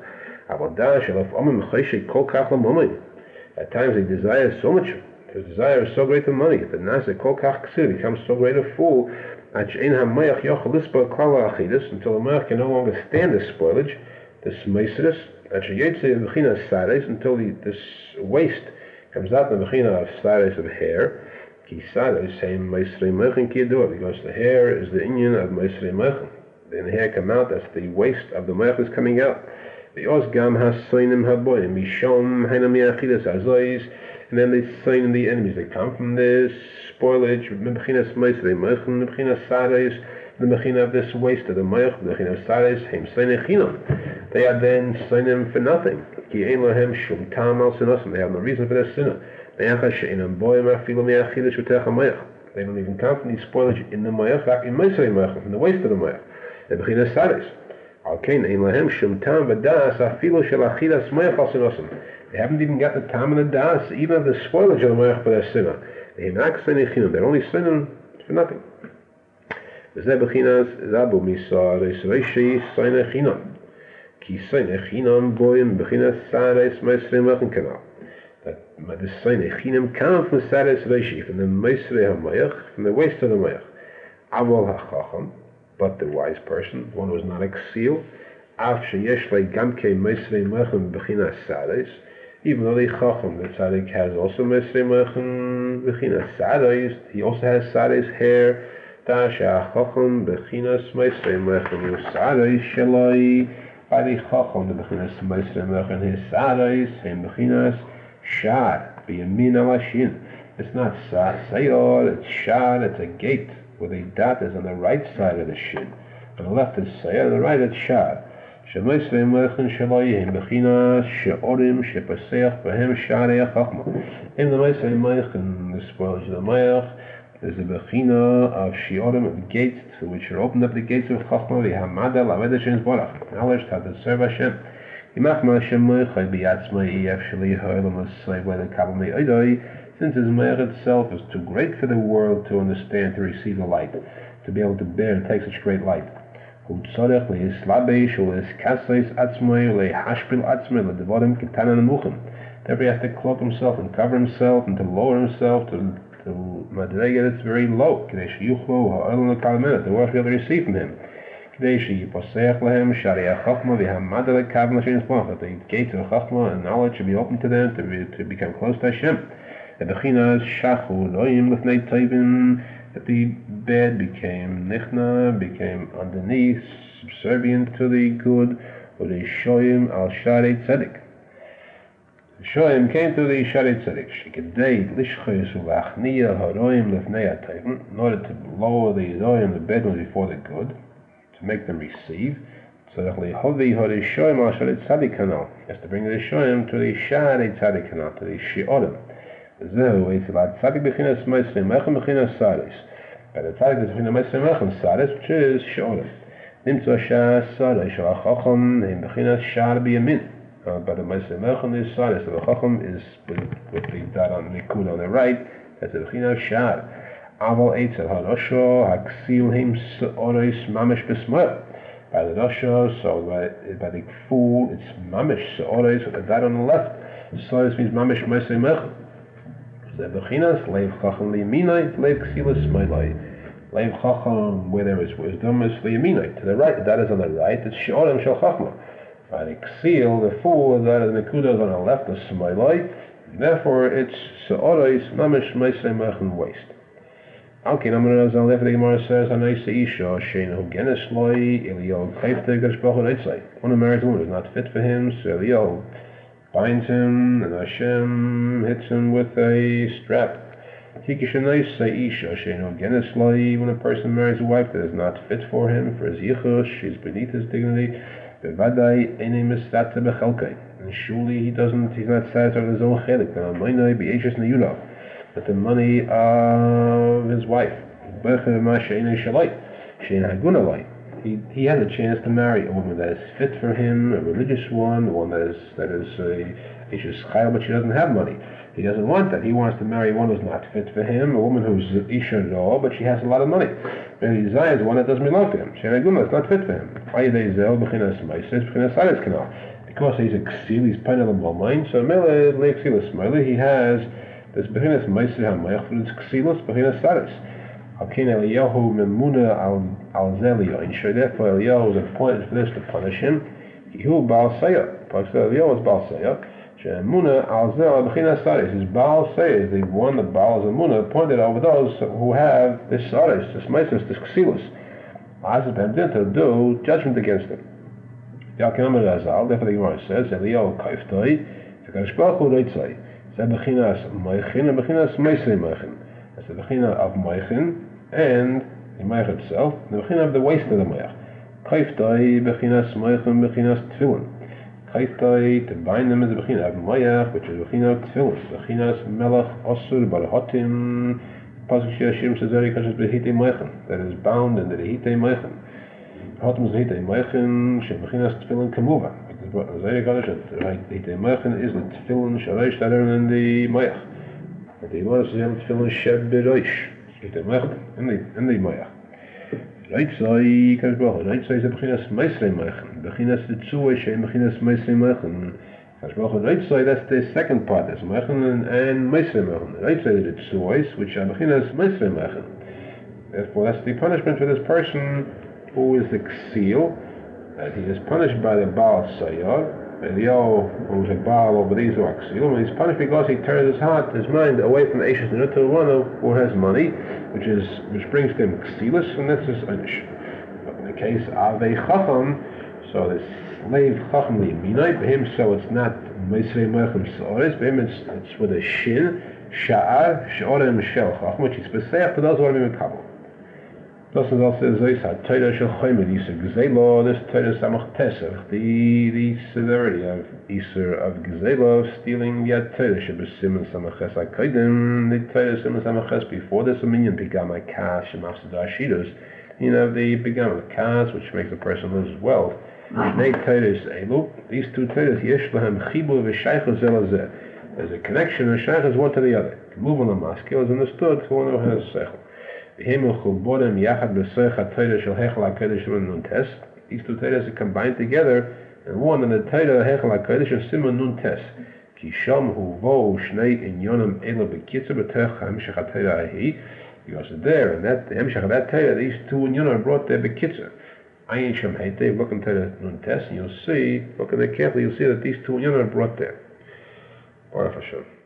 At times they desire so much. His desire is so great for money. The nasa kol kach ksir becomes so great a fool until the mayach can no longer stand this spoilage, this meisiris, until the, this waste comes out in the bechina of sares of hair. Because the hair is the inyan of meisrei mechin. Then the hair come out, that's the waste of the mayach is coming out. The osgam has sainim haboyim mishom hainam yachidas azois. And then they sign in the enemies. They come from this spoilage, the mechina of this waste of the mayach, the mechina sares, heim seinechinam. They are then signing for nothing. They have no reason for their sinner. They don't even come from the spoilage in the mayach, in from the waste of the mayach. The mechina sares. They haven't even got the tam and the das, even of the spoilage of the mayach for their sinner. They're only sinning for nothing. That the seinechinam come from sares reishi, from the meisrei hamayach, from the waste of the mayach. Avol hachacham, but the wise person, one who is not exil, af sheyesh le gamke meisrei mechem b'chinas sares. Even though the Chacham, the Tzaddik, has also Mesrei Mechem B'chinas Sarais, he also has Sarais hair. Tasha Chacham B'chinas Mesrei Mechem Sarais Shalai. By the Chacham, the B'chinas Mesrei Mechem, his Sarais, and B'chinas Shad, B'yamin Alashin. It's not Sayod, it's Shad, it's a gate, where the dot is on the right side of the shin. On the left is Sayod, on the right it's Shad. שמייסרי מלכים שלהם בחינה שאורים שפסח בהם שערי החכמה. In the Meiser Meichen, the spoilage of the Meich, there's a bechina of Shiorim, of gates, which are opened up the gates of Chachma, the Hamada, Laved Hashem's Barach, acknowledged how to serve Hashem. Yimachma Hashem Meichai biyatzma ef shali ha'olam l'sayv by the Kabbalah me'odai, since his Meich itself is too great for the world to understand, to receive the light, to be able to bear and take such great light. Hu tzorech le'islabesh u'le'eskasais atzmai u'le'hashpil atzmai le'devarim ketanan amuchim. Therefore he has to cloak himself and cover himself and to lower himself to to madrega that's very low. The world will be able to receive from him. The gates of Chachma and knowledge should be open to them to, be, to become close to Hashem. That the bad became nichna, became underneath, subservient to the good, or the shoyim al shari tzedek. Shoyim came to the Shari Tzedek, Shikadei, Lishchis, Ulachniya, Haroim, Lefnei HaTayvim, in order to lower the Zoyim, the bad ones before the good, to make them receive. Tzedek Lihovi, Hori Shoyim, Al Shari Tzadik Kanal, has to bring the Shoyim to the Shari Tzadik Kanal, to the Shiorim. Zehu, Eitzilat Tzadik Bechinas Meisrim, Mechem Bechinas Saris. By the Tzadik is Bechinas Meisrim, Mechem Saris, which is Shiorim. Nimtzo Shah Saris, Shalachacham, Neim Bechinas Shar Biyamin. Uh, but the Meiser Melchon is Saris, the Chacham is with, with the dot on the Nikud on the right, that's the Bechina of Shar. Aval Eitzel HaRosho, Haksil Him Se'oris Mamish Besmoel. By the Rosho, so by, by the fool, it's Mamish Se'oris with the dot on the left. Se'oris means Mamish Meiser Melchon. The Bechinas, Leiv Chacham Liyaminai, Leiv Ksilas Smailai. Leiv Chacham, where there is wisdom, is Liyaminai. To the right, the dot is on the right, it's She'orim Shel Chachma. By the Ksil, the fool, that is the Nekuda on the left, the Smailai, therefore it's Se'orais, Mamish, Meisei, Mechen, waste. Okay, Amar Razal, therefore the Gemara says, Anaisa Isha, Shein Hu Genes Loi, Eliyahu Chayfte, Geshbach Reitzai. One who marries a woman is not fit for him, so Eliyahu binds him, and Hashem hits him with a strap. Tikish Anaisa Isha, Shein Hu Genes Loi, when a person marries a wife that is not fit for him, for his yichus, she's beneath his dignity, and surely he doesn't, he's not satisfied with his own chelik, but the money of his wife. He, he has a chance to marry a woman that is fit for him, a religious one, one that is, that is a Isha Chayil, but she doesn't have money. He doesn't want that. He wants to marry one who's not fit for him, a woman who's Isha Ro, but she has a lot of money. And he desires one that doesn't belong to him. Shena Guna is not fit for him. Because he's a Ksil, he's Painel and Balmain, so Mele Lexilas Smiley, he has this Bechinas Meiser HaMeich for his Ksilas, Bechinas Saris. Alkin Eliyahu Memuna al Zelio, and so therefore Eliyahu was appointed for this to punish him. Yehu Baal Sayah, because Eliyahu was Baal Sayah. Muna al Zel Bechinas Saris. His Baal Sayah is the one, the Baal is a Muna appointed over those who have this Saris, this Meiser, this Ksilas. Azab Hamdin to do judgment against him. Therefore the Gemara says, Eliyahu Kaiftoi, V'Kadosh Baruch Hu Reitzai. Zeh Bechinas Meichin and Bechinas Meisrei Meichin. That's the Bechina of Meichin and the Meich itself, the Bechina of the waist of the Meich. Kaiftoi, Bechinas Meichin, Bechinas Tefillin. Kaiftoi, to bind them is the Bechina of Meich, which is Bechina of Tefillin. Bechinas Melech Osur Barhotim. Pasuk Shir says, that is bound in the Hite Meichin. Hotim is Hite Meichin, Shebechinas Tefillin Kamuva. Because the Hite Meichin is the Tefillin Sharish that are in the Meich. But the Gemara says, Tefillin Sheb Beroish. Hite Meichin, in the in the Meich. Reitzai, Kashbach, Reitzai is the Bechinas Meisrei Meichin. Bechinas Tzuah, Shebechinas Meisrei Meichin. Reitzai, that's the second part. There's Meichin and, and Meisrei Meichin. Reitzai is the Tzuos, which are Bechinas Meisrei Meichin. Therefore, that's the punishment for this person who is the Ksil, that he is punished by the Baal Sayar. Eliyahu, who is a Baal over these who are Ksil, and he's punished because he turns his heart, his mind away from Eishes and to one who has money, which is which brings to him Ksilas, and that's his Einish. But in the case of a Chacham, so the slave Chacham Liyaminai, for him, so it's not Meisrei Meichem Se'oris, for him it's, it's with a Shin, Sha'ar, She'orim Shel Chacham, which is Pesach for those who are in Kabul. Das is also Zeus HaTorah Shel Chomer, Yisur Gzela, this Torah Samach Tesach, the, the severity of Yisur of Gzela, of stealing Yad Torah, Shebesim Samach Ches HaKodim, the Torah Sim Samach Ches, before this a minion Pigam HaKas, Shemafsad HaShidos, you know, the Pigam HaKas, which makes a person lose wealth. Shnei Torahs Elu, these two Torahs, Yesh Lahem Chibur V'Shaycha Zel Hazeh. There's a connection, and Shaycha is one to the other. Move on the Maskil is understood to one who has Sechel. These two Torahs are combined together, and one in the Torah Hechel HaKodesh and Simon Nun Tes. Ki Sham Huvo Shnei Inyonim Elo B'Kitzur B'Tech HaMshech HaTorah Ahi. Because there, and that the Hemshech of that Torah, these two Inyonim are brought there B'Kitzur. Ayin Shem Heitei, look in Torah Nun Tes, and you'll see, look in there carefully, you'll see that these two Inyonim are brought there. Baruch Hashem.